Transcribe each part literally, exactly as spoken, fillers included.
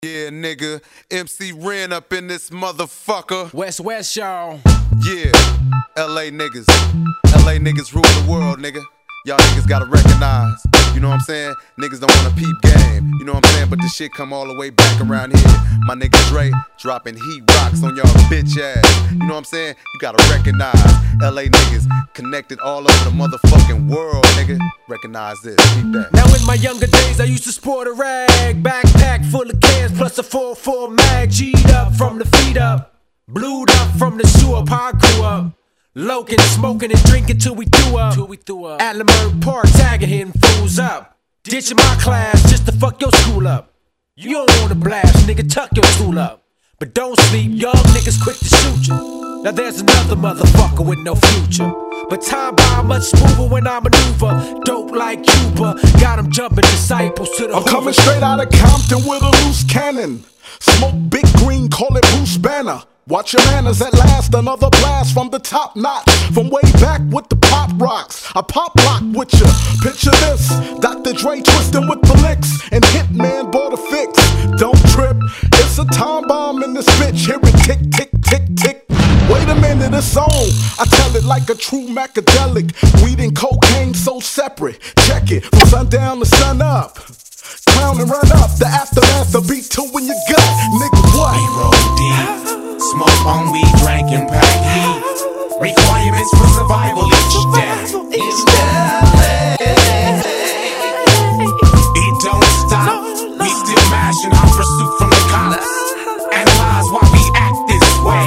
Yeah, nigga, M C Ren up in this motherfucker. West West, y'all. Yeah, L A niggas. L A niggas rule the world, nigga. Y'all niggas gotta recognize, you know what I'm saying? Niggas don't wanna peep game, you know what I'm saying? But the shit come all the way back around here. My nigga Dre dropping heat rocks on y'all bitch ass. You know what I'm saying? You gotta recognize L A niggas connected all over the motherfucking world, nigga. Recognize this, peep that. Now in my younger days I used to sport a rag, backpack full of cans plus a four four mag. G'd up from the feet up, blued up from the sewer, how I grew up. Loking, smoking and drinking till we threw up. Till we threw up. At Leimert Park, tagging, hitting fools up. Ditching my class just to fuck your school up. You don't wanna blast, nigga, tuck your stool up. But don't sleep, young niggas quick to shoot you. Now there's another motherfucker with no future. But time by much smoother when I maneuver. Dope like Cuba, got them jumping disciples to the I'm Hoover. coming straight out of Compton with a loose cannon. Smoke big green, call it Bruce Banner. Watch your manners at last, another blast from the top notch. From way back with the pop rocks, I pop lock with ya. Picture this, Doctor Dre twisting with the licks, and Hitman bought a fix. Don't trip, it's a time bomb in this bitch. Hear it tick, tick, tick, tick. Wait a minute, it's on. I tell it like a true macadelic. Weed and cocaine so separate. Check it, from sundown to sun up. Clown and run up, the aftermath, the beat two in your gut. Nigga, what? We roll deep, smoke on weed, drank and pack heat. Requirements for survival each day. Each day. It don't stop, we still mashing our pursuit from the cops. Analyze why we act this way.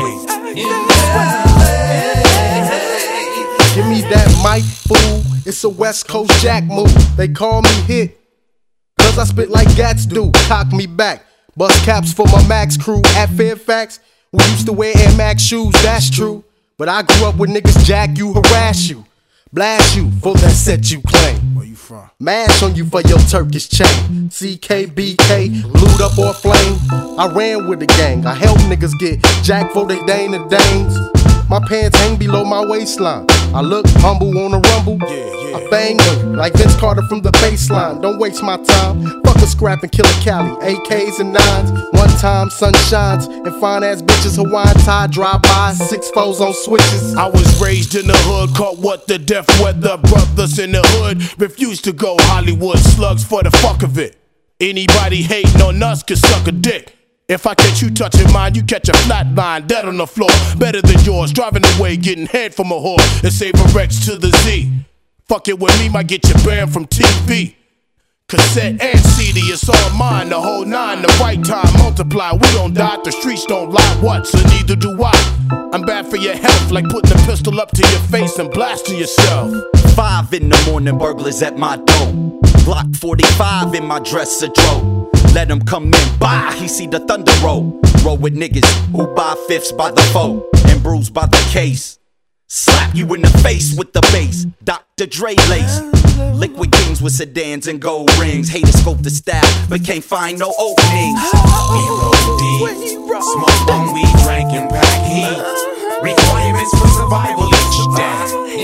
Give me that mic, fool. It's a West Coast Jack move. They call me hit, cause I spit like Gats do. Cock me back, bust caps for my Max crew at Fairfax. We used to wear Air Max shoes, that's true. But I grew up with niggas jack you, harass you, blast you for that set you claim. Where you from? Mash on you for your Turkish chain. C K B K, blued up or flame. I ran with the gang, I helped niggas get jack for they Dane and Danes. My pants hang below my waistline. I look humble on a rumble. Yeah, yeah. I bang them like Vince Carter from the baseline. Don't waste my time. Fuck a scrap and kill a Cali. A Ks and nines. One time sun shines and fine ass bitches Hawaiian tie drive by. Six foes on switches. I was raised in the hood, caught what the death weather. Brothers in the hood refused to go Hollywood slugs for the fuck of it. Anybody hating on us can suck a dick. If I catch you touching mine, you catch a flat line, dead on the floor. Better than yours, driving away, getting head from a whore. And save a Rex to the Z. Fuck it with me, might get you banned from T V. Cassette and C D, it's all mine. The whole nine, the right time, multiply. We don't die, the streets don't lie. What? So neither do I. I'm bad for your health, like putting a pistol up to your face and blasting yourself. Five in the morning, burglars at my door. Glock forty-five in my dresser drawer. Let him come in, bye, he see the thunder roll. Roll with niggas who buy fifths by the foe and bruised by the case. Slap you in the face with the bass, Doctor Dre lace. Liquid kings with sedans and gold rings. Haters scope the style, but can't find no openings. We roll deep, smoke on weed, drank and pack heat. Requirements for survival each day.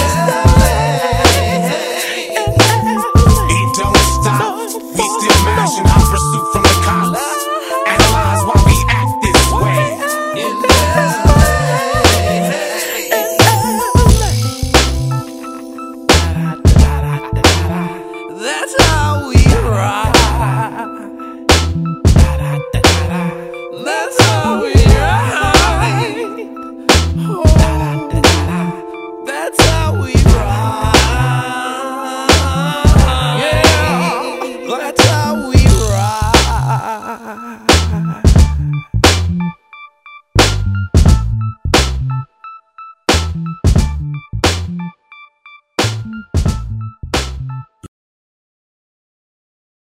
It don't stop, we still mashing our pursuit from the cops. Analyze why we act this way. That's how we ride. That's how we ride. Oh, that's how we ride. Yeah, that's how we ride.